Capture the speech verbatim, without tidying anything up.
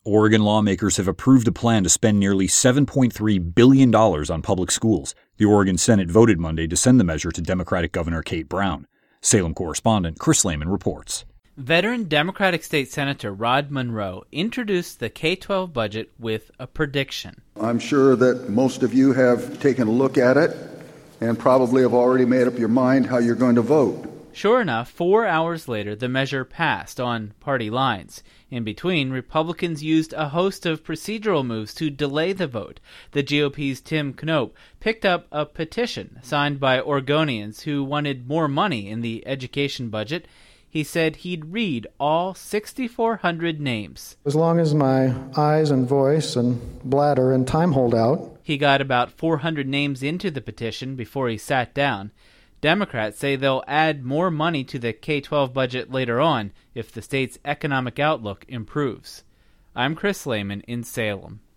Oregon lawmakers have approved a plan to spend nearly seven point three billion dollars on public schools. The Oregon Senate voted Monday to send the measure to Democratic Governor Kate Brown. Salem correspondent Chris Lehman reports. Veteran Democratic State Senator Rod Monroe introduced the K twelve budget with a prediction. I'm sure that most of you have taken a look at it and probably have already made up your mind how you're going to vote. Sure enough, four hours later, the measure passed on party lines. In between, Republicans used a host of procedural moves to delay the vote. The G O P's Tim Knopp picked up a petition signed by Oregonians who wanted more money in the education budget. He said he'd read all six thousand four hundred names. As long as my eyes and voice and bladder and time hold out. He got about four hundred names into the petition before he sat down. Democrats say they'll add more money to the K twelve budget later on if the state's economic outlook improves. I'm Chris Lehman in Salem.